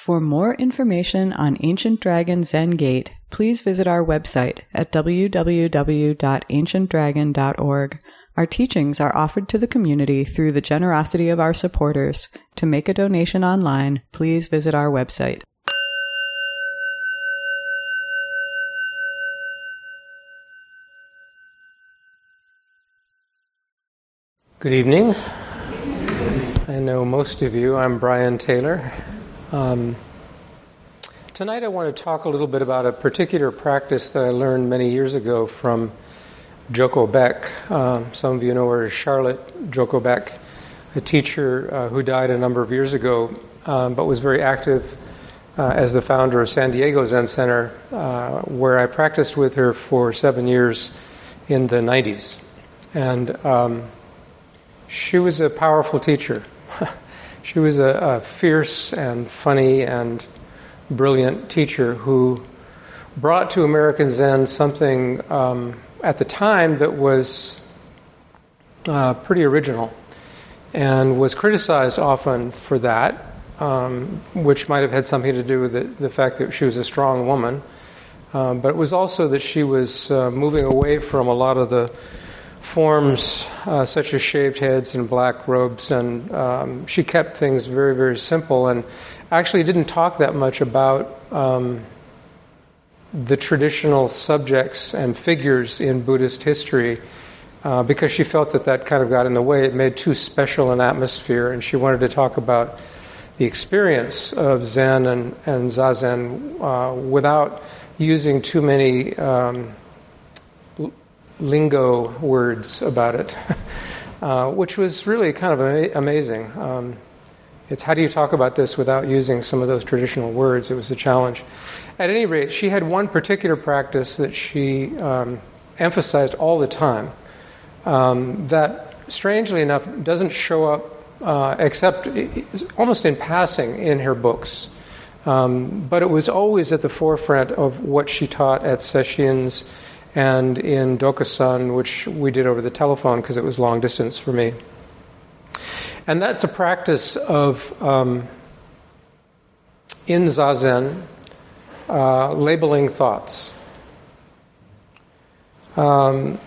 For more information on Ancient Dragon Zen Gate, please visit our website at www.ancientdragon.org. Our teachings are offered to the community through the generosity of our supporters. To make a donation online, please visit our website. Good evening. I know most of you. I'm Brian Taylor. Tonight I want to talk a little bit about a particular practice that I learned many years ago from Joko Beck. Some of you know her as Charlotte Joko Beck, a teacher who died a number of years ago, but was very active as the founder of San Diego Zen Center, where I practiced with her for 7 years in the 90s. And she was a powerful teacher. She was a fierce and funny and brilliant teacher who brought to American Zen something at the time that was pretty original and was criticized often for that, which might have had something to do with the fact that she was a strong woman. But it was also that she was moving away from a lot of the forms such as shaved heads and black robes, and she kept things very, very simple and actually didn't talk that much about the traditional subjects and figures in Buddhist history because she felt that kind of got in the way. It made too special an atmosphere, and she wanted to talk about the experience of Zen and Zazen without using too many lingo words about it, which was really kind of amazing. It's how do you talk about this without using some of those traditional words? It was a challenge. At any rate, she had one particular practice that she emphasized all the time that, strangely enough, doesn't show up except almost in passing in her books. But it was always at the forefront of what she taught at sessions and in Dokusan, which we did over the telephone because it was long distance for me. And that's a practice of, in Zazen, labeling thoughts. Her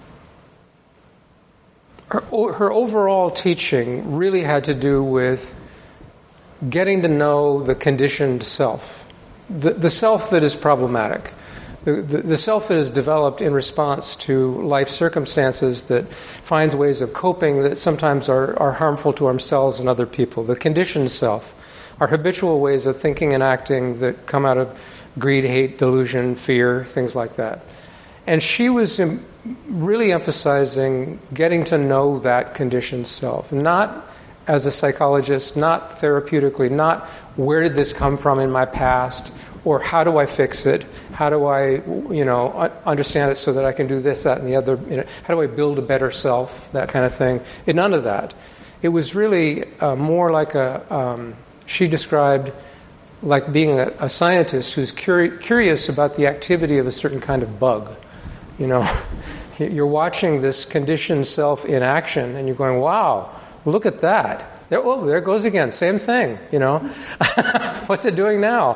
overall teaching really had to do with getting to know the conditioned self, the self that is problematic. The self that is developed in response to life circumstances that finds ways of coping that sometimes are harmful to ourselves and other people. The conditioned self, our habitual ways of thinking and acting that come out of greed, hate, delusion, fear, things like that. And she was really emphasizing getting to know that conditioned self, not as a psychologist, not therapeutically, not where did this come from in my past, or how do I fix it? How do I, understand it so that I can do this, that, and the other? How do I build a better self? That kind of thing. None of that. It was really more like she described like being a scientist who's curious about the activity of a certain kind of bug. You're watching this conditioned self in action, and you're going, "Wow, look at that." There it goes again. Same thing, What's it doing now?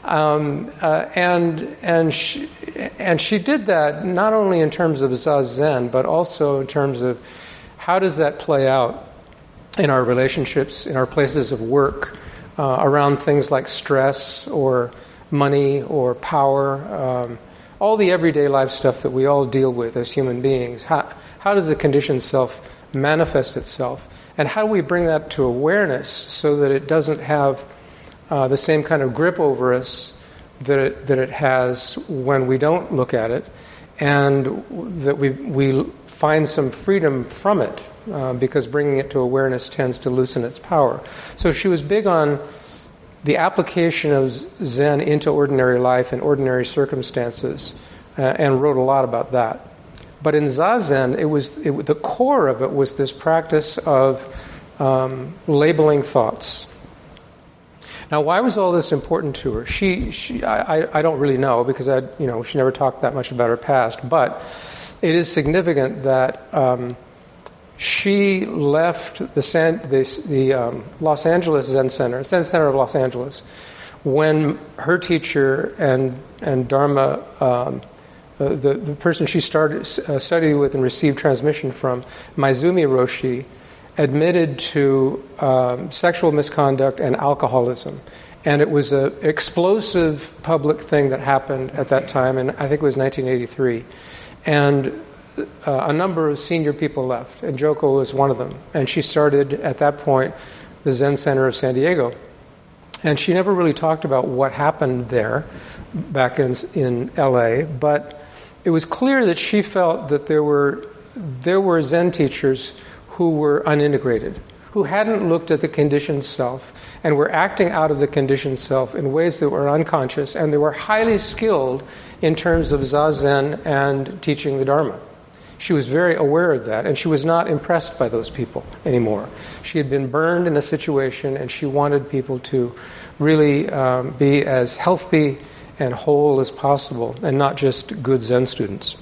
And she did that not only in terms of Zazen, but also in terms of how does that play out in our relationships, in our places of work, around things like stress or money or power, all the everyday life stuff that we all deal with as human beings. How does the conditioned self manifest itself? And how do we bring that to awareness so that it doesn't have the same kind of grip over us that it has when we don't look at it, and that we find some freedom from it because bringing it to awareness tends to loosen its power. So she was big on the application of Zen into ordinary life and ordinary circumstances, and wrote a lot about that. But in Zazen, the core of it was this practice of labeling thoughts. Now, why was all this important to her? I don't really know because she never talked that much about her past. But it is significant that she left the Los Angeles Zen Center of Los Angeles, when her teacher and Dharma, the person she started studied with and received transmission from, Maizumi Roshi, admitted to sexual misconduct and alcoholism. And it was an explosive public thing that happened at that time, and I think it was 1983. And a number of senior people left, and Joko was one of them. And she started, at that point, the Zen Center of San Diego. And she never really talked about what happened there back in LA, but it was clear that she felt that there were Zen teachers who were unintegrated, who hadn't looked at the conditioned self and were acting out of the conditioned self in ways that were unconscious, and they were highly skilled in terms of Zazen and teaching the Dharma. She was very aware of that, and she was not impressed by those people anymore. She had been burned in a situation, and she wanted people to really be as healthy and whole as possible, and not just good Zen students.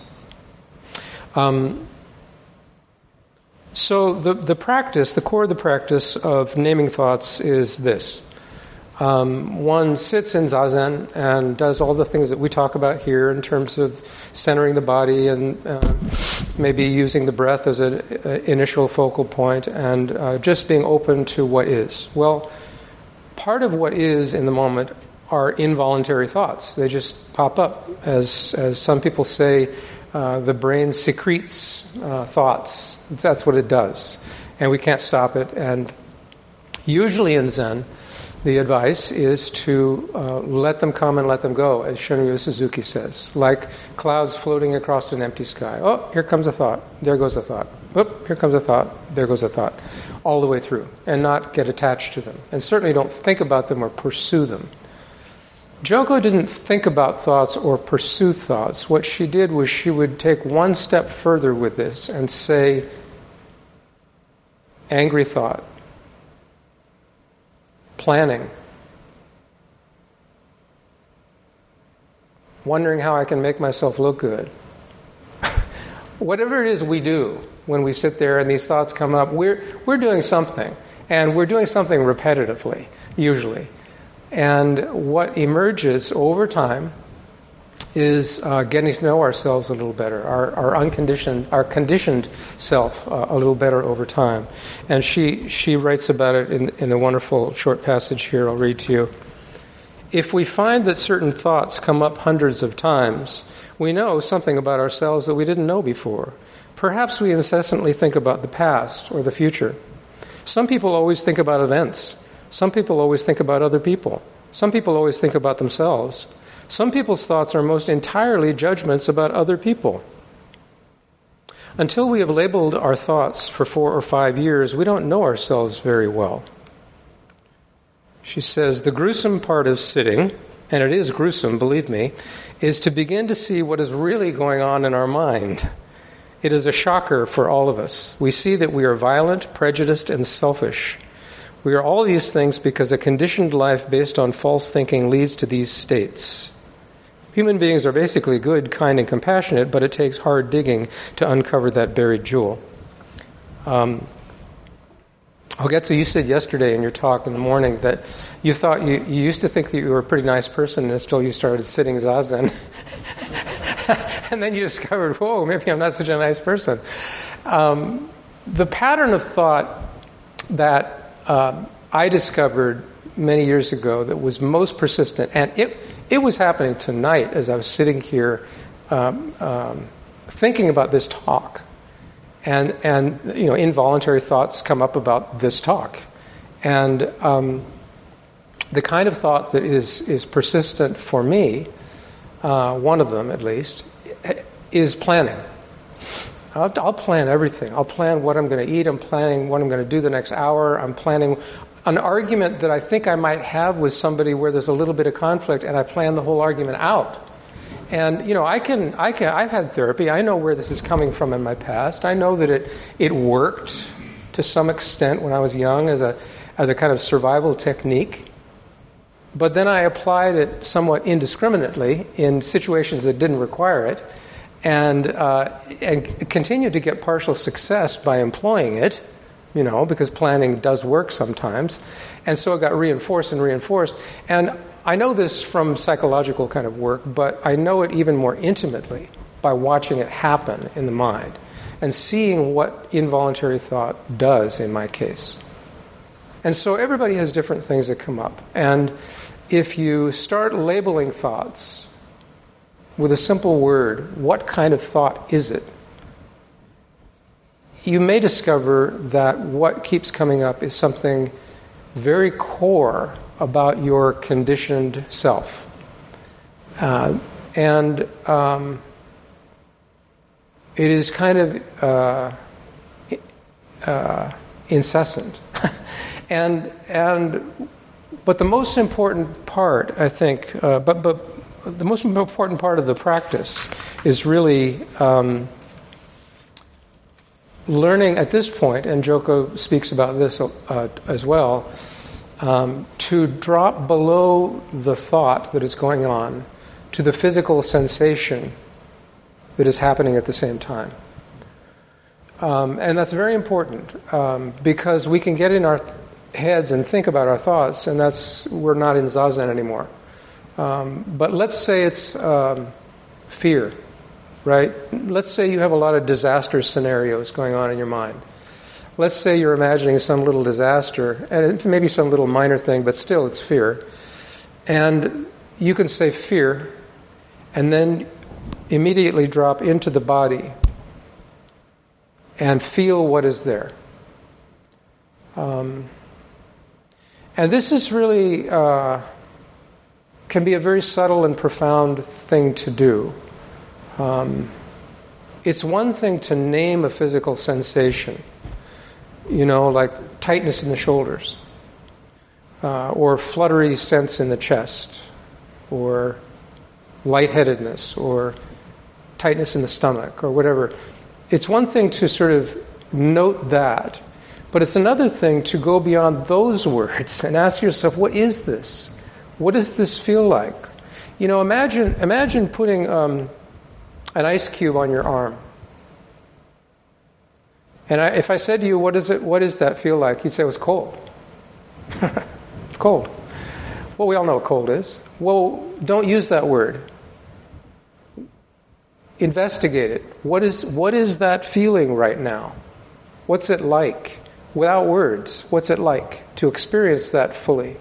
So the practice, the core of the practice of naming thoughts is this. One sits in Zazen and does all the things that we talk about here in terms of centering the body and maybe using the breath as an initial focal point and just being open to what is. Well, part of what is in the moment are involuntary thoughts. They just pop up. As some people say, the brain secretes thoughts. That's what it does. And we can't stop it. And usually in Zen, the advice is to let them come and let them go, as Shunryu Suzuki says. Like clouds floating across an empty sky. Oh, here comes a thought. There goes a thought. Oh, here comes a thought. There goes a thought. All the way through. And not get attached to them. And certainly don't think about them or pursue them. Joko didn't think about thoughts or pursue thoughts. What she did was she would take one step further with this and say, angry thought, planning, wondering how I can make myself look good. Whatever it is we do when we sit there and these thoughts come up, we're doing something. And we're doing something repetitively, usually. And what emerges over time is getting to know ourselves a little better, our conditioned self a little better over time. And she writes about it in a wonderful short passage here I'll read to you. If we find that certain thoughts come up hundreds of times, we know something about ourselves that we didn't know before. Perhaps we incessantly think about the past or the future. Some people always think about events. Some people always think about other people. Some people always think about themselves. Some people's thoughts are most entirely judgments about other people. Until we have labeled our thoughts for 4 or 5 years, we don't know ourselves very well. She says, the gruesome part of sitting, and it is gruesome, believe me, is to begin to see what is really going on in our mind. It is a shocker for all of us. We see that we are violent, prejudiced, and selfish. We are all these things because a conditioned life based on false thinking leads to these states. Human beings are basically good, kind, and compassionate, but it takes hard digging to uncover that buried jewel. I'll get to, you said yesterday in your talk in the morning that you thought you used to think that you were a pretty nice person until you started sitting Zazen. And then you discovered, whoa, maybe I'm not such a nice person. The pattern of thought that I discovered many years ago that was most persistent, and it was happening tonight as I was sitting here thinking about this talk, and you know, involuntary thoughts come up about this talk, and the kind of thought that is persistent for me, one of them at least, is planning. I'll plan everything. I'll plan what I'm going to eat. I'm planning what I'm going to do the next hour. I'm planning an argument that I think I might have with somebody where there's a little bit of conflict, and I plan the whole argument out. And you know, I've had therapy. I know where this is coming from in my past. I know that it worked to some extent when I was young as a kind of survival technique. But then I applied it somewhat indiscriminately in situations that didn't require it. And continued to get partial success by employing it, you know, because planning does work sometimes. And so it got reinforced. And I know this from psychological kind of work, but I know it even more intimately by watching it happen in the mind and seeing what involuntary thought does in my case. And so everybody has different things that come up. And if you start labeling thoughts with a simple word, what kind of thought is it? You may discover that what keeps coming up is something very core about your conditioned self. And it is kind of incessant. But the most important part, I think, but the most important part of the practice is really learning at this point, and Joko speaks about this as well, to drop below the thought that is going on to the physical sensation that is happening at the same time. And that's very important because we can get in our heads and think about our thoughts, and we're not in zazen anymore. But let's say it's fear, right? Let's say you have a lot of disaster scenarios going on in your mind. Let's say you're imagining some little disaster, and maybe some little minor thing, but still it's fear. And you can say fear, and then immediately drop into the body and feel what is there. And this is really, can be a very subtle and profound thing to do. It's one thing to name a physical sensation, like tightness in the shoulders, or fluttery sense in the chest, or lightheadedness, or tightness in the stomach, or whatever. It's one thing to sort of note that, but it's another thing to go beyond those words and ask yourself, what is this? What does this feel like? Imagine putting an ice cube on your arm. And if I said to you, what does that feel like? You'd say, it's cold. It's cold. Well, we all know what cold is. Well, don't use that word. Investigate it. What is that feeling right now? What's it like? Without words, what's it like to experience that fully?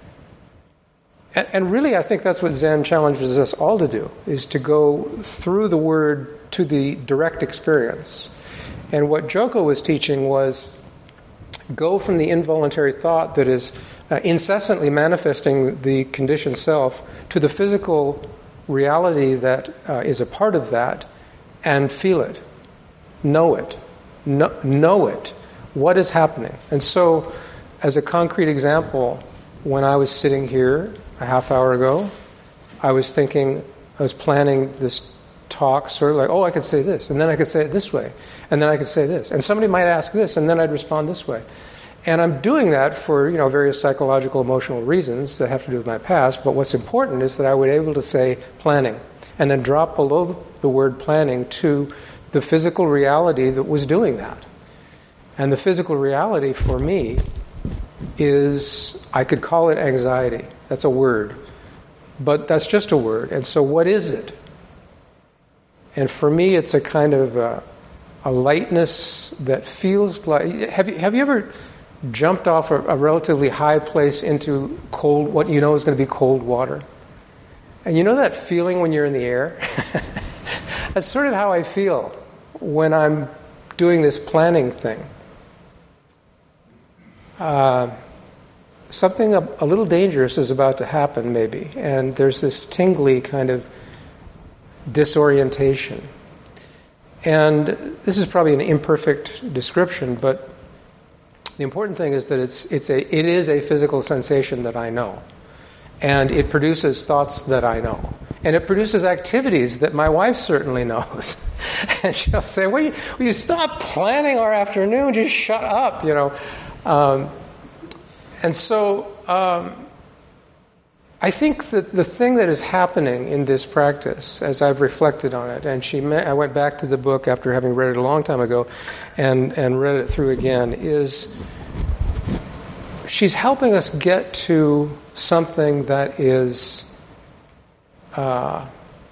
And really, I think that's what Zen challenges us all to do, is to go through the word to the direct experience. And what Joko was teaching was go from the involuntary thought that is incessantly manifesting the conditioned self to the physical reality that is a part of that, and feel it, know it, know it. What is happening? And so, as a concrete example, when I was sitting here a half hour ago, I was planning this talk, sort of like, I could say this, and then I could say it this way, and then I could say this, and somebody might ask this, and then I'd respond this way. And I'm doing that for various psychological, emotional reasons that have to do with my past, but what's important is that I would be able to say planning, and then drop below the word planning to the physical reality that was doing that. And the physical reality for me is, I could call it anxiety. That's a word. But that's just a word. And so what is it? And for me, it's a kind of a lightness that feels like... Have you ever jumped off a relatively high place into cold, what you know is going to be cold water? And you know that feeling when you're in the air? That's sort of how I feel when I'm doing this planning thing. Something a little dangerous is about to happen, maybe, and there's this tingly kind of disorientation. And this is probably an imperfect description, but the important thing is that it is a physical sensation that I know, and it produces thoughts that I know, and it produces activities that my wife certainly knows. And she'll say, will you stop planning our afternoon? Just shut up, And so I think that the thing that is happening in this practice, as I've reflected on it, and I went back to the book after having read it a long time ago and read it through again, is she's helping us get to something that is a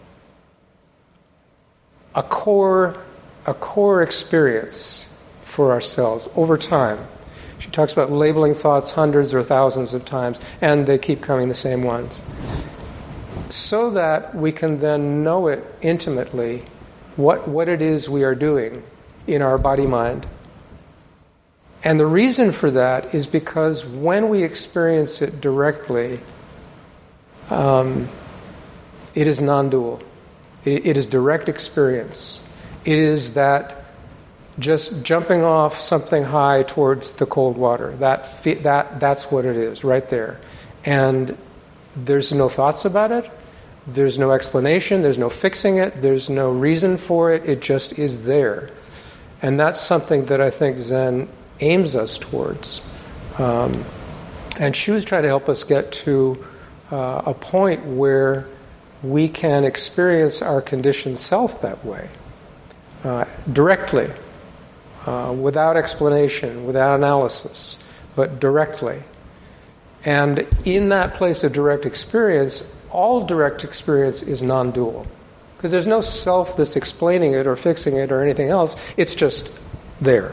core experience for ourselves over time. She talks about labeling thoughts hundreds or thousands of times, and they keep coming, the same ones, so that we can then know it intimately, what it is we are doing in our body-mind. And the reason for that is because when we experience it directly, it is non-dual. It is direct experience. It is that just jumping off something high towards the cold water. That's what it is, right there. And there's no thoughts about it. There's no explanation. There's no fixing it. There's no reason for it. It just is there. And that's something that I think Zen aims us towards. And she was trying to help us get to a point where we can experience our conditioned self that way, directly, without explanation, without analysis, but directly. And in that place of direct experience, all direct experience is non-dual. Because there's no self that's explaining it or fixing it or anything else. It's just there.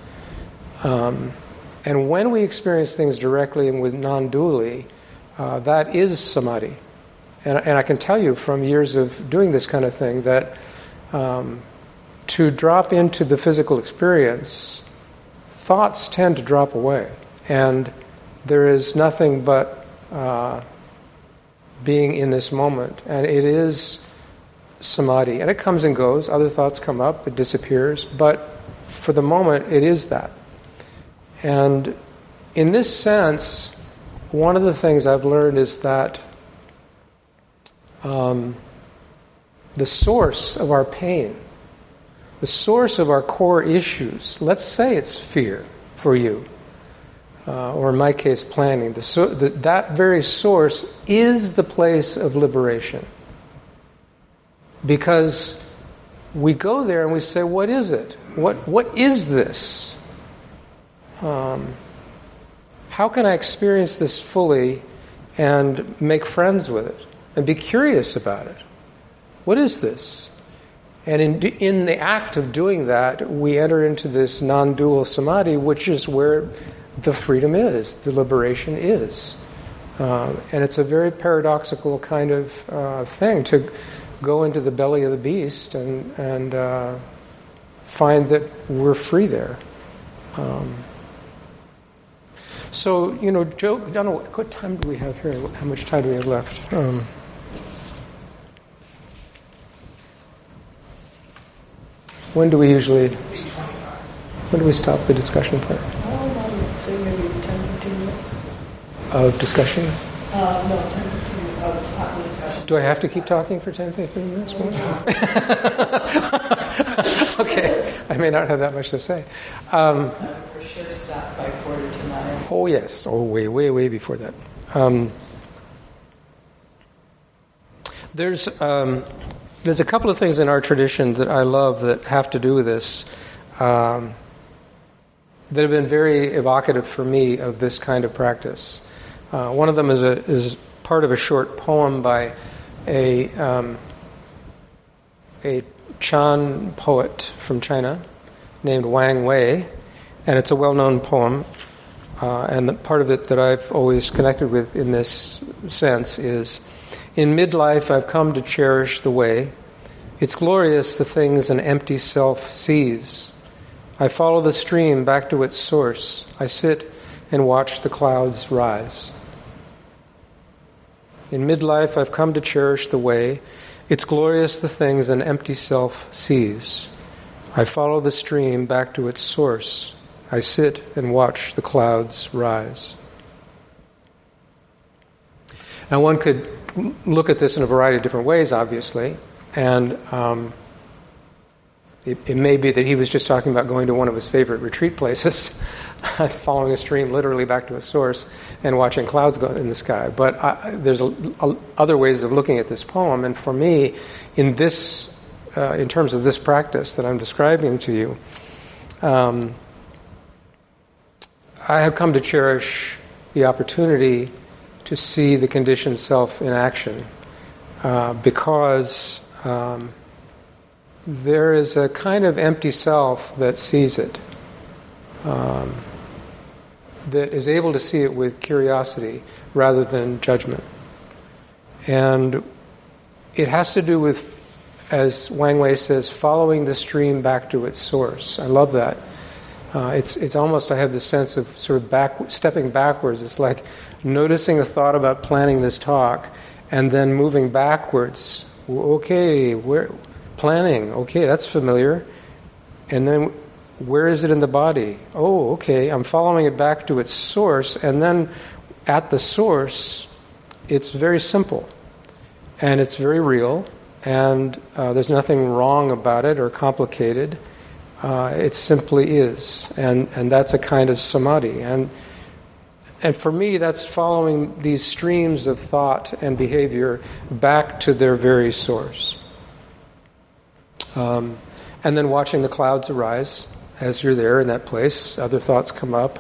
And when we experience things directly and with non-dually, that is samadhi. And I can tell you from years of doing this kind of thing that to drop into the physical experience, thoughts tend to drop away. And there is nothing but being in this moment. And it is samadhi. And it comes and goes. Other thoughts come up. It disappears. But for the moment, it is that. And in this sense, one of the things I've learned is that the source of our pain, the source of our core issues, let's say it's fear for you, or in my case, planning, that very source is the place of liberation. Because we go there and we say, what is it? What is this? How can I experience this fully and make friends with it and be curious about it? What is this? And in the act of doing that, we enter into this non-dual samadhi, which is where the freedom is, the liberation is. And it's a very paradoxical kind of thing to go into the belly of the beast and find that we're free there. So, Joe, I don't know, what time do we have here? How much time do we have left? When do we stop the discussion part? Say maybe 10-15 minutes. Of discussion? No, 10-15 minutes. Stop the discussion. Do I have to keep talking for 10-15 minutes more? Okay, I may not have that much to say. For sure stop by 8:45. Oh, yes. Oh, way before that. There's a couple of things in our tradition that I love that have to do with this, that have been very evocative for me of this kind of practice. One of them is part of a short poem by a Chan poet from China named Wang Wei, and it's a well-known poem. And the part of it that I've always connected with in this sense is, in midlife I've come to cherish the way. It's glorious the things an empty self sees. I follow the stream back to its source. I sit and watch the clouds rise. In midlife I've come to cherish the way. It's glorious the things an empty self sees. I follow the stream back to its source. I sit and watch the clouds rise. Now one could look at this in a variety of different ways, obviously, and it may be that he was just talking about going to one of his favorite retreat places, following a stream literally back to its source, and watching clouds go in the sky. But there's other ways of looking at this poem, and for me, in terms of this practice that I'm describing to you, I have come to cherish the opportunity to see the conditioned self in action, because there is a kind of empty self that sees it, that is able to see it with curiosity rather than judgment. And it has to do with, as Wang Wei says, following the stream back to its source. I love that. It's almost, I have this sense of sort of stepping backwards. It's like noticing a thought about planning this talk and then moving backwards. Okay, planning, okay, that's familiar. And then where is it in the body? Oh, okay, I'm following it back to its source, and then at the source, it's very simple, and it's very real, and there's nothing wrong about it or complicated. It simply is, and that's a kind of samadhi. And for me, that's following these streams of thought and behavior back to their very source. And then watching the clouds arise as you're there in that place. Other thoughts come up.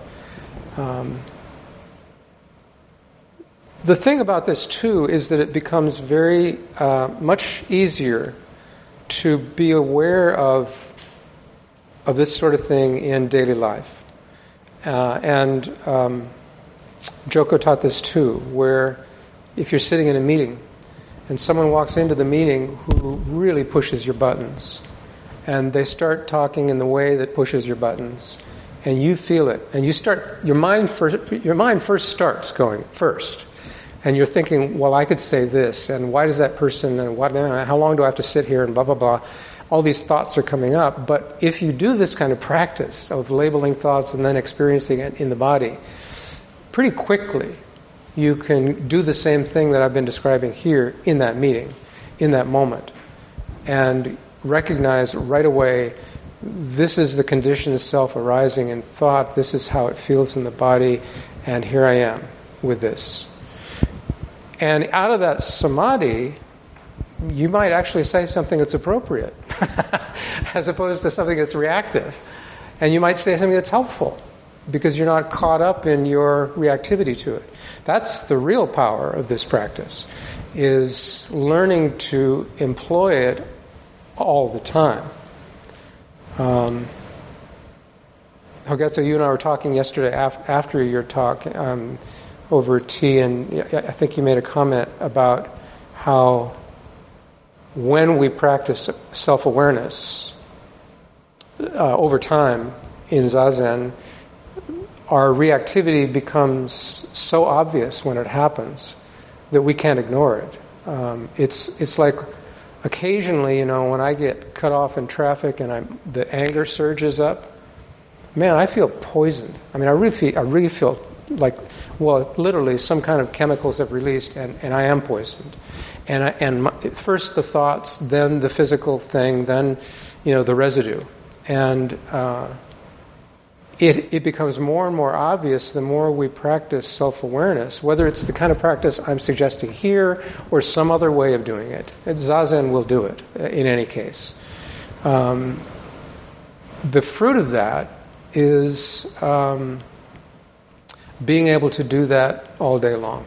The thing about this, too, is that it becomes very much easier to be aware of this sort of thing in daily life. And Joko taught this, too, where if you're sitting in a meeting and someone walks into the meeting who really pushes your buttons, and they start talking in the way that pushes your buttons, and you feel it, and your mind first starts going first. And you're thinking, well, I could say this, and why does that person, and how long do I have to sit here, and blah, blah, blah. All these thoughts are coming up. But if you do this kind of practice of labeling thoughts and then experiencing it in the body, pretty quickly you can do the same thing that I've been describing here in that meeting, in that moment, and recognize right away, this is the conditioned self arising in thought, this is how it feels in the body, and here I am with this. And out of that samadhi, you might actually say something that's appropriate as opposed to something that's reactive. And you might say something that's helpful because you're not caught up in your reactivity to it. That's the real power of this practice, is learning to employ it all the time. Hogetsu, you and I were talking yesterday after your talk over tea, and I think you made a comment about how when we practice self-awareness over time in Zazen, our reactivity becomes so obvious when it happens that we can't ignore it. It's like occasionally, when I get cut off in traffic and the anger surges up, man, I feel poisoned. I mean, I really feel like, well, literally some kind of chemicals have released, and I am poisoned. And first the thoughts, then the physical thing, then the residue, and it becomes more and more obvious the more we practice self-awareness, whether it's the kind of practice I'm suggesting here or some other way of doing it. Zazen will do it in any case. The fruit of that is being able to do that all day long.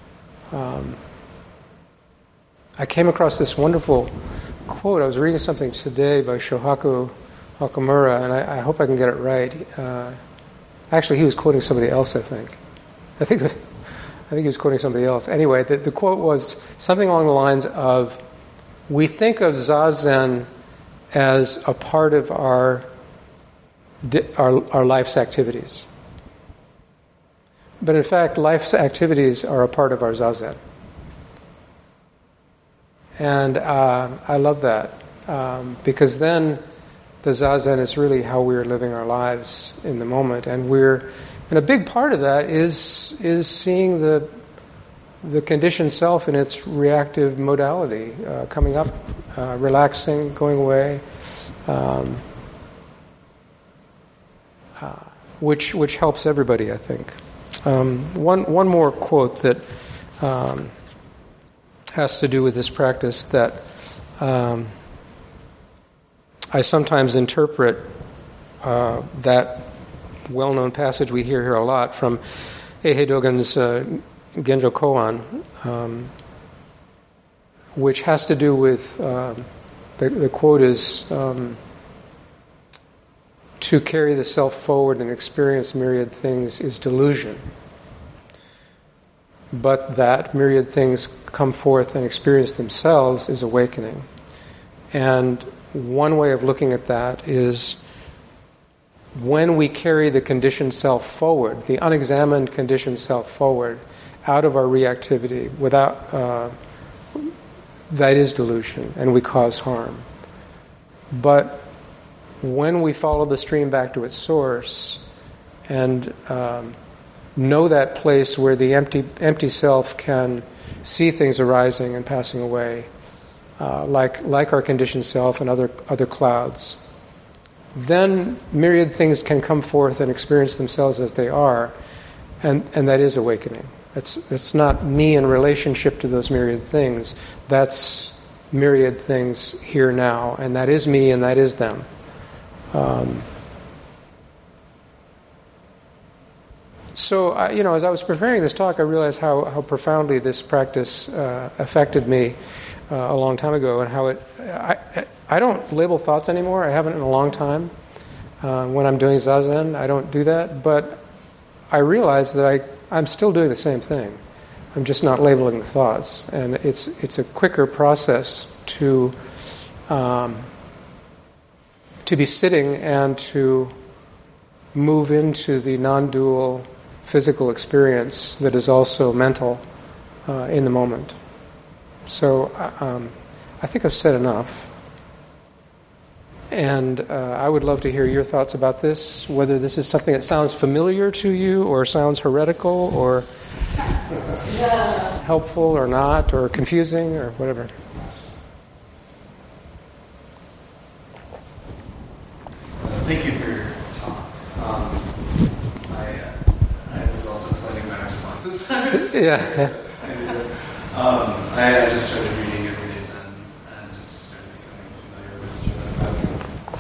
I came across this wonderful quote. I was reading something today by Shohaku Hakamura, and I hope I can get it right. Actually, he was quoting somebody else, I think he was quoting somebody else. Anyway, the quote was something along the lines of, we think of Zazen as a part of our life's activities. But in fact, life's activities are a part of our Zazen. And I love that, because then the Zazen is really how we're living our lives in the moment. And a big part of that is seeing the conditioned self in its reactive modality, coming up, relaxing, going away, which helps everybody, I think. One more quote that has to do with this practice that I sometimes interpret that well-known passage we hear here a lot from Eihei Dogen's Genjo Koan, which has to do with, the quote is, to carry the self forward and experience myriad things is delusion. But that myriad things come forth and experience themselves is awakening. And one way of looking at that is when we carry the conditioned self forward, the unexamined conditioned self forward, out of our reactivity, without that is delusion, and we cause harm. But when we follow the stream back to its source and know that place where the empty self can see things arising and passing away, like our conditioned self and other clouds, then myriad things can come forth and experience themselves as they are, and that is awakening. It's not me in relationship to those myriad things. That's myriad things here now, and that is me and that is them. So, as I was preparing this talk, I realized how profoundly this practice affected me a long time ago, and how I don't label thoughts anymore. I haven't in a long time. When I'm doing Zazen, I don't do that, but I realize that I'm still doing the same thing. I'm just not labeling the thoughts, and it's a quicker process to be sitting and to move into the non-dual physical experience that is also mental in the moment. So I think I've said enough. And I would love to hear your thoughts about this, whether this is something that sounds familiar to you or sounds heretical or helpful or not, or confusing or whatever. Thank you for your talk. I was also planning my responses. Yeah. I just started reading Everyday Zen and just started becoming familiar with Joseph.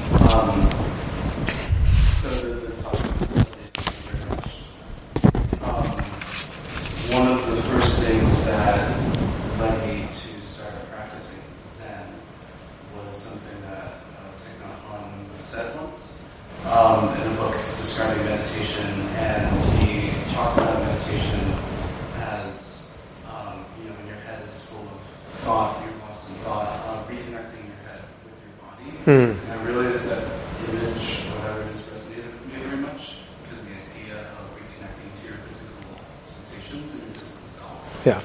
So the talk, thank you very much. One of the first things that led me to start practicing Zen was something that Thich Nhat Hanh said once in a book describing meditation, and he talked about meditation as when your head is full of thought, you're lost in thought, reconnecting your head with your body. And I really did that image, whatever it is, resonated with me very much, because the idea of reconnecting to your physical sensations and your physical self. Yeah.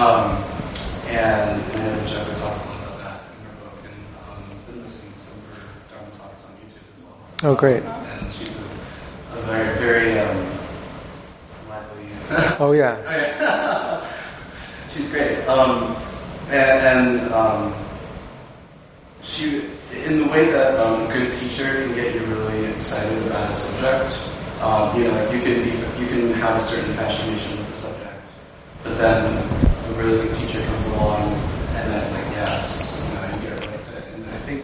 And Jacko talks a lot about that in her book, and I've been listening to some of her Dharma talks on YouTube as well. Oh, great. And she's a very, very lively. Oh, yeah. She's great. She, in the way that a good teacher can get you really excited about a subject, you can have a certain fascination with the subject, but then a really good teacher comes along and then it's like, yes, you get really excited. And I think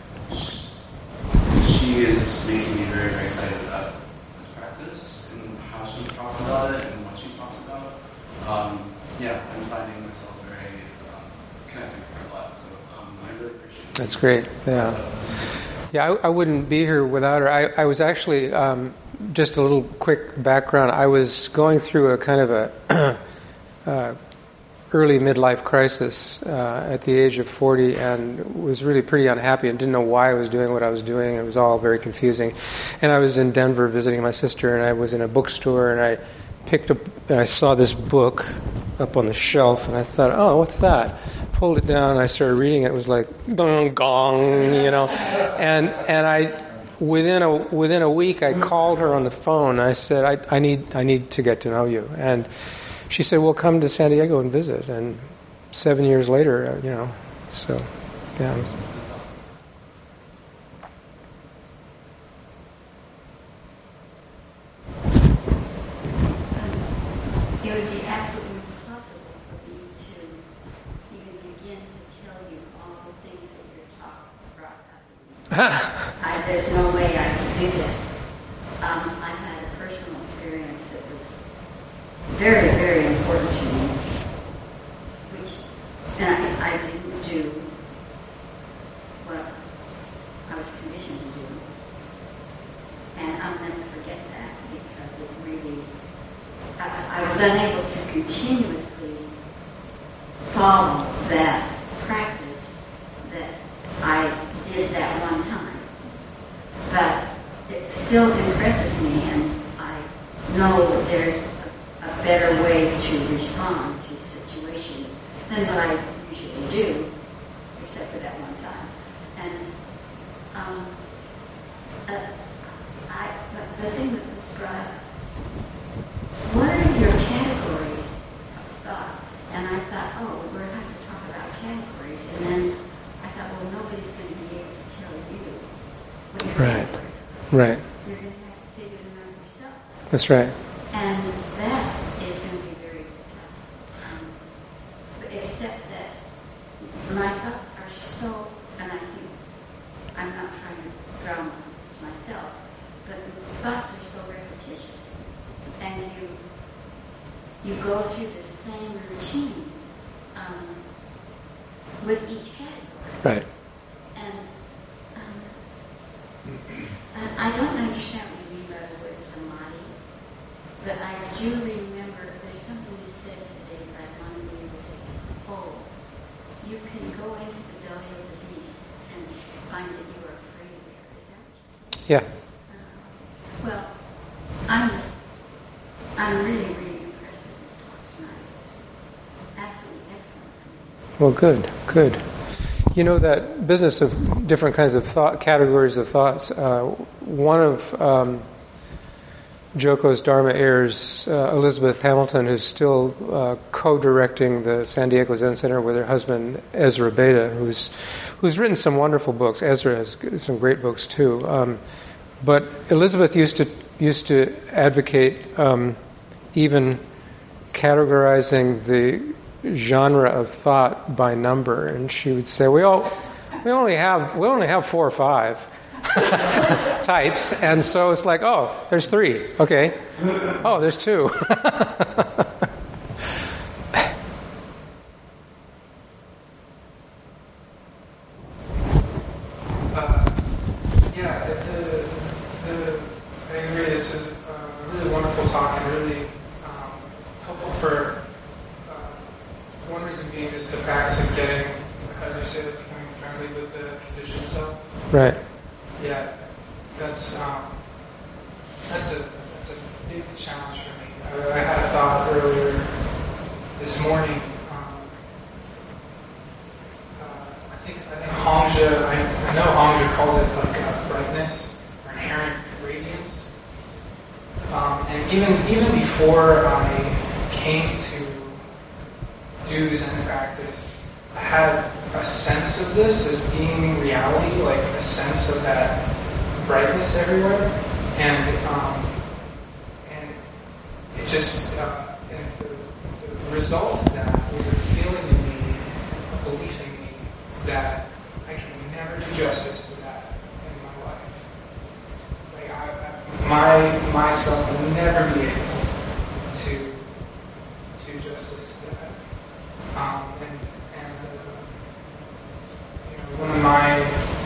she is making me very, very excited about this practice and how she talks about it and what she talks about. I'm finding myself very connected with her a lot, so I really appreciate it. That's great. Yeah, I wouldn't be here without her. I was actually, just a little quick background, I was going through a kind of a early midlife crisis at the age of 40, and was really pretty unhappy and didn't know why I was doing what I was doing. It was all very confusing. And I was in Denver visiting my sister, and I was in a bookstore, and I picked up, and I saw this book up on the shelf, and I thought, oh, what's that? Pulled it down, and I started reading it. It was like gong gong, and I within a week I called her on the phone. I said, I need to get to know you, and she said, well, come to San Diego and visit. And 7 years later, so yeah. It would be absolutely impossible for me to even begin to tell you all the things that your talk brought up. There's no way I could do that. I had a personal experience that was very, very important to me, which I didn't do what I was conditioned to do. And I'll never forget that because it really, I was unable to continuously follow that practice that I did that one time. But it still impresses me, and I know that there's a better way to respond to situations than what I usually do, except for that one time. And the thing that was brought, what are your categories of thought? And I thought, oh, we're going to have to talk about categories. And then I thought, well, nobody's going to be able to tell you what your categories are. Right. You're going to have to figure them out yourself. That's right. And that is going to be very tough. But except that my thoughts are so, and I think I'm not trying to drown this myself, but thoughts are so repetitious. And you go through the same routine with each category. Right. And I don't understand what you mean by the word samadhi, but I do remember there's something you said today that I wanted to be able to, oh, you can go into the belly of the beast and find that you are free there. Is that what you said? Yeah. Well, I'm really, really impressed with this talk tonight. It's absolutely excellent. Well, good. You know, that business of different kinds of thought, categories of thoughts, one of Joko's Dharma heirs, Elizabeth Hamilton, who's still co-directing the San Diego Zen Center with her husband, Ezra Beta, who's written some wonderful books. Ezra has some great books, too. But Elizabeth used to advocate even categorizing the genre of thought by number, and she would say, we only have 4 or 5 types, and so it's like, oh, there's 3, okay, oh, there's 2. I agree. This is a really wonderful talk and really helpful for one reason being just the practice of getting, how did you say that, becoming friendly with the conditioned self. Right. Yeah, that's a big challenge for me. I had a thought earlier this morning. I think Hongzhi, I know Hongzhi calls it like brightness or inherent radiance. And even before I came to do Zen practice, I had a sense of this as being reality, like a sense of that brightness everywhere, and it just and the result of that was a feeling in me, a belief in me that I can never do justice to that in my life. Like myself will never be able to do justice to that. One of my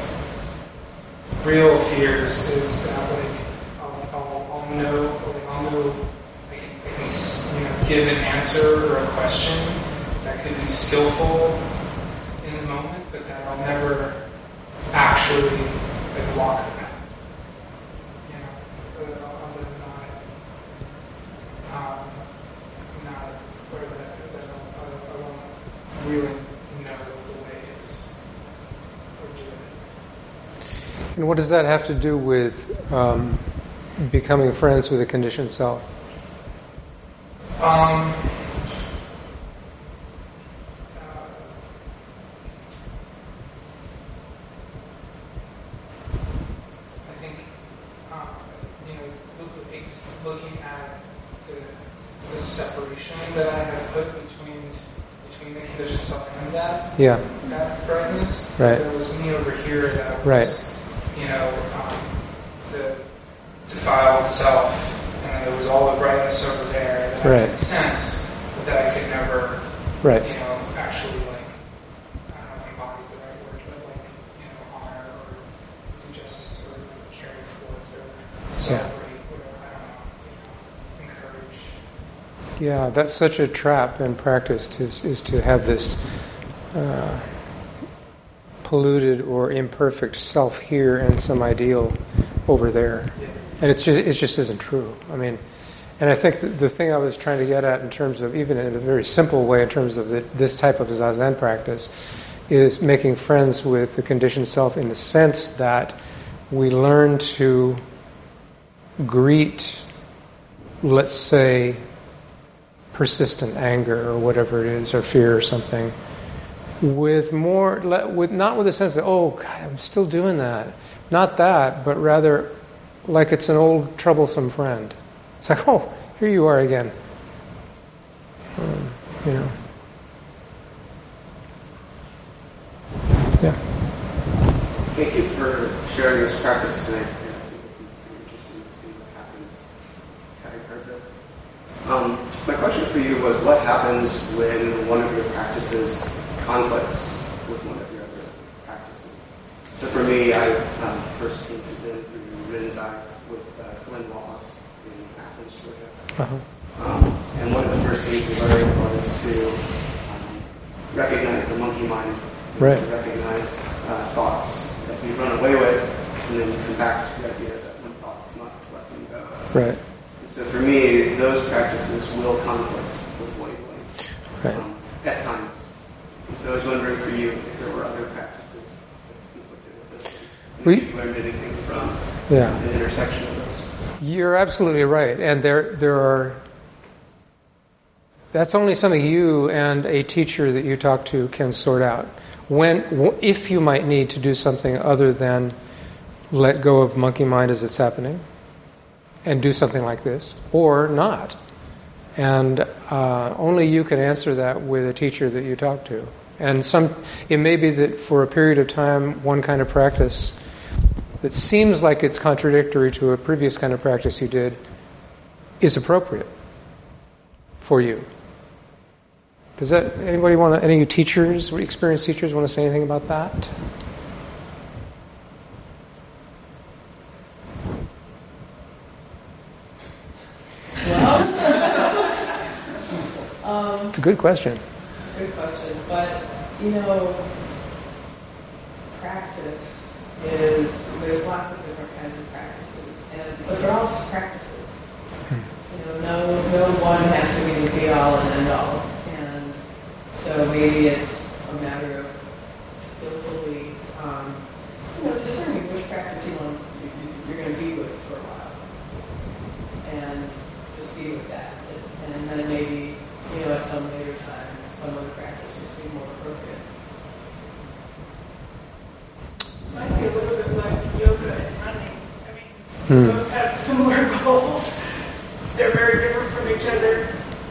real fears is that I'll know I can give an answer or a question that could be skillful in the moment, but that I'll never actually walk the path. I won't really know the way it is. And what does that have to do with becoming friends with a conditioned self? I think looking at the separation that I had put between the conditioned self and that brightness. Right. There was me over here that was Right. The defiled self, and then there was all the brightness over there that Right. could sense, but that I could never, Right. actually I don't know if embody is the right word, but honor or do justice to or carry forth or celebrate, whatever, I don't know, encourage. Yeah, that's such a trap in practice is to have this polluted or imperfect self here and some ideal over there, and it just isn't true. I mean, and I think the thing I was trying to get at in terms of, even in a very simple way, in terms of this type of Zazen practice, is making friends with the conditioned self in the sense that we learn to greet, let's say, persistent anger or whatever it is, or fear or something, with not with a sense of, oh God, I'm still doing that. Not that, but rather like it's an old troublesome friend. It's like, oh, here you are again. Yeah. Thank you for sharing this practice tonight. I think it'll be pretty interesting to see what happens having heard this. My question for you was, what happens when one of your practices conflicts with one of your other practices? So for me, I first came to Zen through Rinzai with Glenn Wallace in Athens, Georgia. Uh-huh. And one of the first things we learned was to recognize the monkey mind, right. To recognize thoughts that we've run away with, and then come back to the idea that when thoughts come up, let them go. Right. And so for me, those practices will conflict with labeling at times. And so I was wondering for you if there were other practices that conflicted with this, and if you've learned anything from the intersection of those. You're absolutely right, and there are. That's only something you and a teacher that you talk to can sort out. If you might need to do something other than let go of monkey mind as it's happening, and do something like this, or not. And only you can answer that with a teacher that you talk to. And it may be that for a period of time, one kind of practice that seems like it's contradictory to a previous kind of practice you did is appropriate for you. Does that any of you teachers, experienced teachers, want to say anything about that? It's a good question. It's a good question, but practice there's lots of different kinds of practices, but they're all just practices. No one has to be the be all and end all, and so maybe it's a matter of skillfully, discerning which practice you're going to be with for a while, and just be with that, and then maybe at some later time, some other practice will seem more appropriate. Might be a little bit like yoga and running. I mean, both have similar goals. They're very different from each other.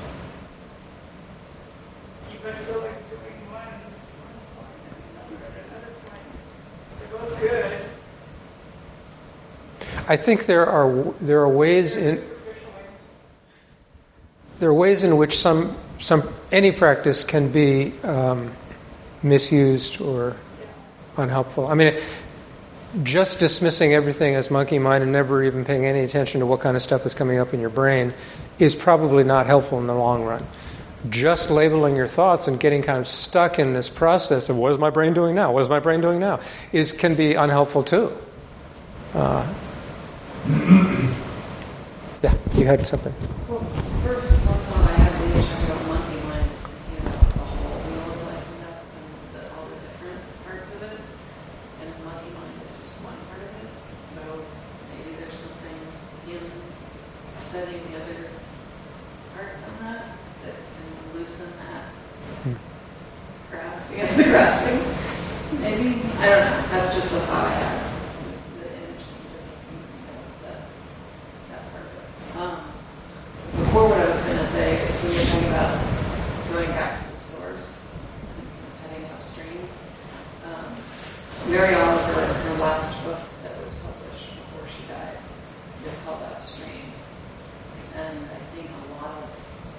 You might feel like doing one point and another point. They're both good. I think there are ways in which any practice can be misused or unhelpful. I mean, just dismissing everything as monkey mind and never even paying any attention to what kind of stuff is coming up in your brain is probably not helpful in the long run. Just labeling your thoughts and getting kind of stuck in this process of what is my brain doing now? What is my brain doing now? Can be unhelpful too. Yeah, you had something. Well, first one thought I had when you were talking about monkey mind is thinking about the whole wheel of life and all the different parts of it. And monkey mind is just one part of it. So maybe there's something in studying the other parts of that can loosen that grasping of the grasping. Maybe. I don't know. That's just a thought I had. The image that part of it. Before what I was going to say is when you're talking about going back to the source, heading upstream. Mary Oliver, her last book that was published before she died, is called Upstream. And I think a lot of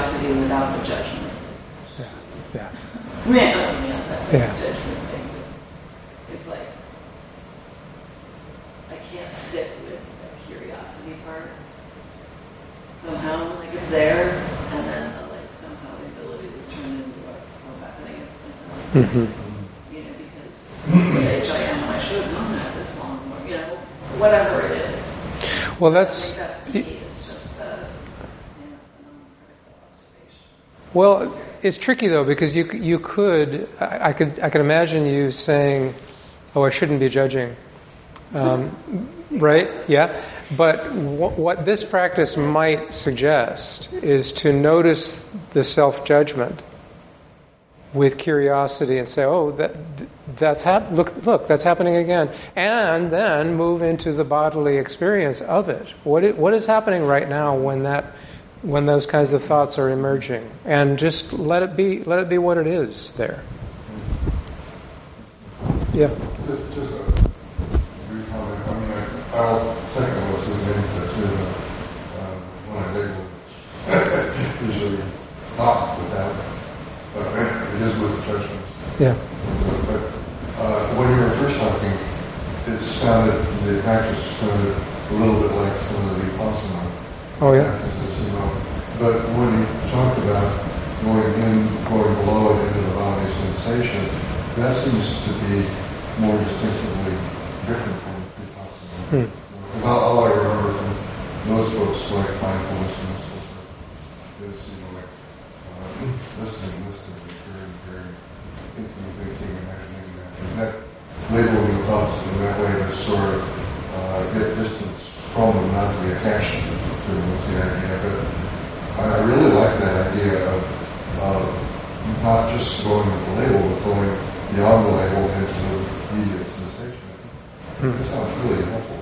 curiosity without the judgment. Yeah. That judgment thing. It's like, I can't sit with the curiosity part. Somehow, like it's there, and then somehow the ability to turn into a weapon against myself. Mm-hmm. Because the age I am, and I should have known that this long, or whatever it is. Well, I that's think the key. It's just non-critical observation. Well, it's tricky though, because you could I could imagine you saying, "Oh, I shouldn't be judging," right? Yeah. But what this practice might suggest is to notice the self-judgment with curiosity and say, "Oh, that's look, that's happening again," and then move into the bodily experience of it. What is happening right now when those kinds of thoughts are emerging, and just let it be what it is there. Yeah. Just a brief comment. I mean, I'll second what Suzanne said too. When I label, usually not without, it is with the judgment. Yeah. But when you were first talking, the practice sounded a little bit like some of the Vipassana. Oh yeah. But when you talk about going below it into the body sensation, that seems to be more distinctively different from Vipassana. Because all I remember from those books, like mindfulness and so forth, is listening, very thinking, imagining, and that labeling the thoughts in that way to sort of get distance from them, not to be attached to them, was the idea. But I really like that idea of not just going with the label, but going beyond the label into the immediate sensation. That sounds really helpful.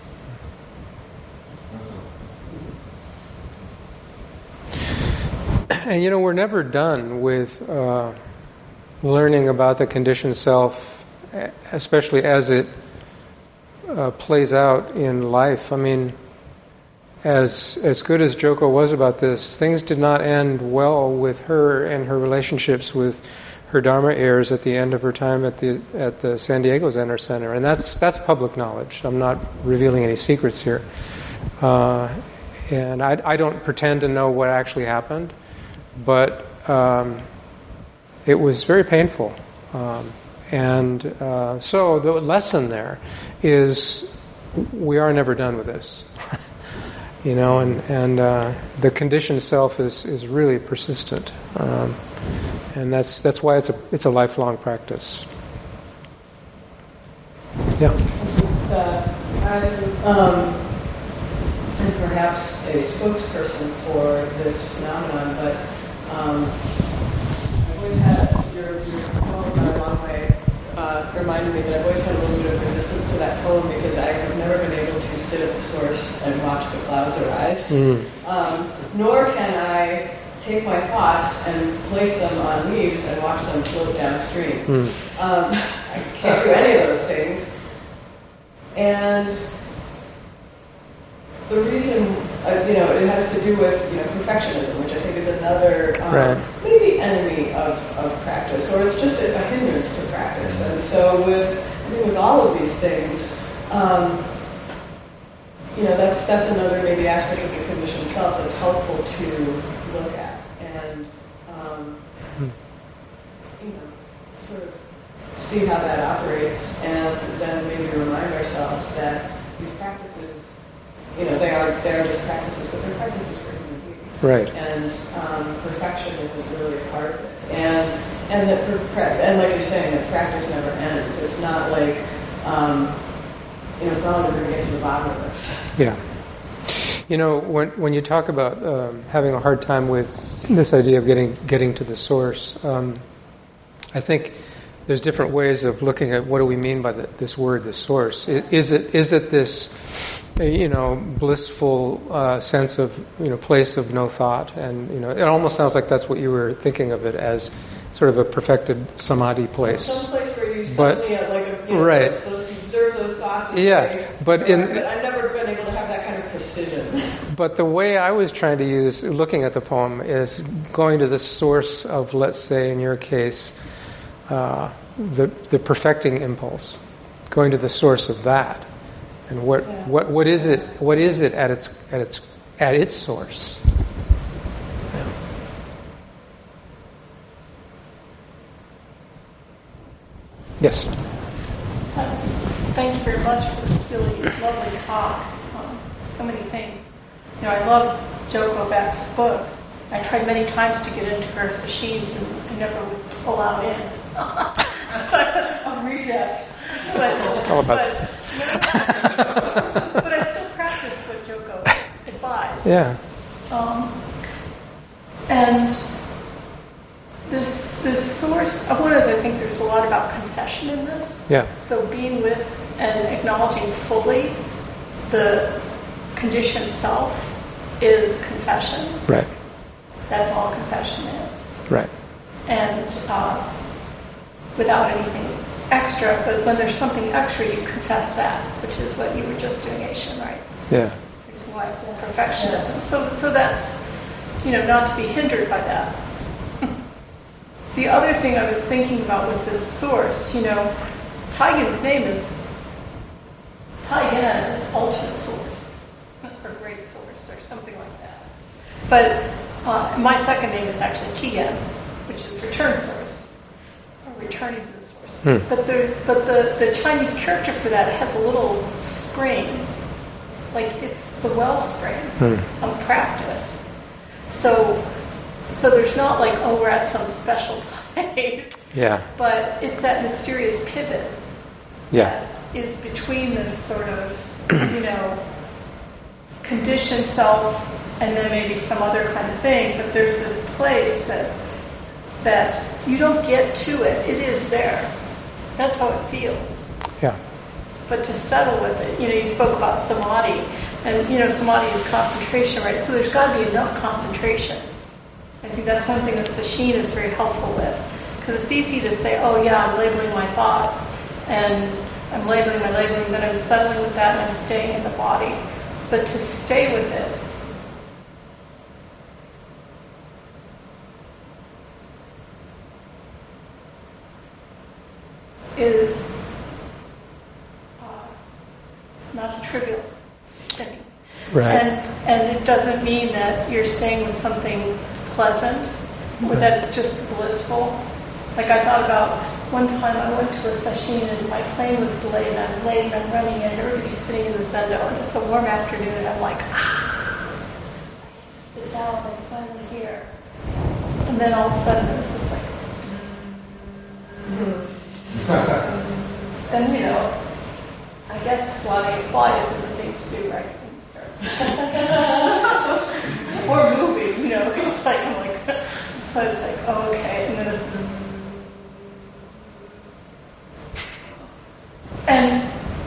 And we're never done with learning about the conditioned self, especially as it plays out in life. I mean, as good as Joko was about this, things did not end well with her and her relationships with her Dharma heirs at the end of her time at the San Diego Zen Center, and that's public knowledge. I'm not revealing any secrets here, and I don't pretend to know what actually happened, but it was very painful, and so the lesson there is we are never done with this. And the conditioned self is really persistent, and that's why it's a lifelong practice. Yeah. I'm perhaps a spokesperson for this phenomenon, but I've always had your poem "Gone a Long Way" reminded me that I've always had a little bit of resistance to that poem because I have never been able to sit at the source and watch the clouds arise. Nor can I take my thoughts and place them on leaves and watch them float downstream. I can't do any of those things. And the reason, it has to do with, perfectionism, which I think is another maybe enemy of practice, or it's a hindrance to practice. And so with all of these things, that's another maybe aspect of the conditioned self that's helpful to look at and sort of see how that operates, and then maybe remind ourselves that these practices, they are just practices, but they're practices for human beings. Right. And perfection isn't really a part of it. And like you're saying, that practice never ends. It's not like it's not like we're going to get to the bottom of this. Yeah. When you talk about having a hard time with this idea of getting to the source, I think there's different ways of looking at what do we mean by this word, the source. Is it this blissful sense of place of no thought, and it almost sounds like that's what you were thinking of it as, sort of a perfected samadhi place. Some place where you suddenly right. those observe those thoughts. Yeah, but I've never been able to have that kind of precision. But the way I was trying to use, looking at the poem, is going to the source of, let's say, in your case, the perfecting impulse. Going to the source of that, and what is it? What is it at its source? Yeah. Yes. So, thank you very much for this really lovely talk on so many things. I love Joko Beck's books. I tried many times to get into her sashins and I never was allowed in. A reject. It's all about but I still practice what Joko advised. Yeah. And this source, one is I think there's a lot about confession in this. Yeah. So being with and acknowledging fully the conditioned self is confession. Right. That's all confession is. Right. And without anything extra, but when there's something extra, you confess that, which is what you were just doing, Aishan, right? Yeah. Reason why it's this perfectionism. So that's, not to be hindered by that. The other thing I was thinking about was this source. Taigen's name is Taigen is ultimate source, or great source, or something like that. But my second name is actually Kigen, which is return source, or returning to the source. But the Chinese character for that has a little spring, like it's the wellspring of practice. So there's not like, oh, we're at some special place. Yeah. But it's that mysterious pivot. Yeah. That is between this sort of, conditioned self and then maybe some other kind of thing. But there's this place that you don't get to it. It is there. That's how it feels. Yeah. But to settle with it, you spoke about samadhi. And, samadhi is concentration, right? So there's got to be enough concentration. I think that's one thing that sesshin is very helpful with. Because it's easy to say, oh yeah, I'm labeling my thoughts, and I'm labeling, then I'm settling with that, and I'm staying in the body. But to stay with it is not a trivial thing. Right. And it doesn't mean that you're staying with something pleasant, or that it's just blissful. Like I thought about one time I went to a sesshin and my plane was delayed and I'm late and I'm running in, everybody's sitting in the zendo and it's a warm afternoon and I'm like, I need to sit down and I'm finally here. And then all of a sudden it was just like, and I guess flying flies are the thing to do, right? When you start or moving, it's like, I'm like, so it's like, oh, okay, and then it's this. And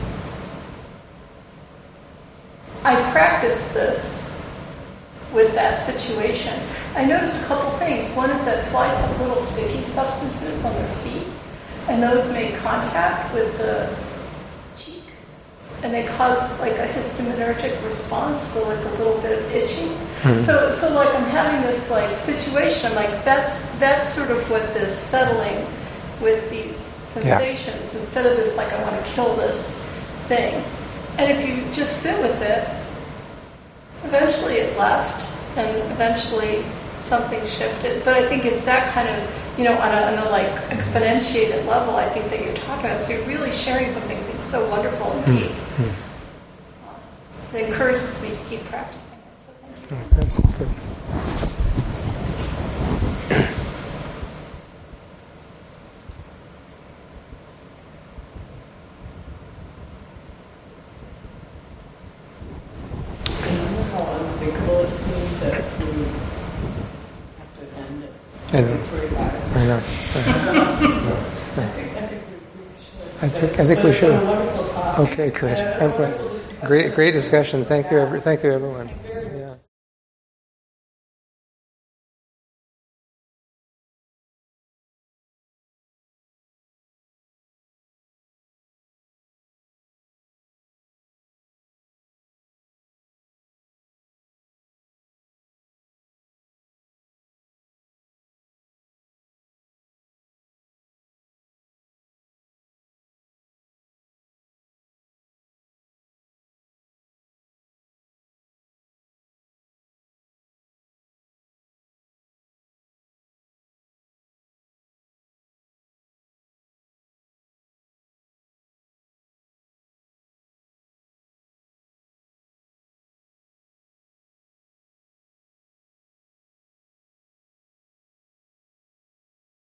I practiced this with that situation. I noticed a couple things. One is that flies have little sticky substances on their feet, and those make contact with the cheek, and they cause like a histaminergic response, so like a little bit of itching. Mm-hmm. So like I'm having this like situation, like that's sort of what this settling with these sensations, instead of this like I want to kill this thing. And if you just sit with it, eventually it left, and eventually something shifted. But I think it's that kind of, on a like exponentiated level, I think that you're talking about. So you're really sharing something so wonderful and deep. It encourages me to keep practicing it. So thank you. Good. Unthinkable it seemed that we have to end it. I know. 45. I know. I think we should. I think we should. A wonderful talk. Okay, good. Great discussion. Thank you, everyone.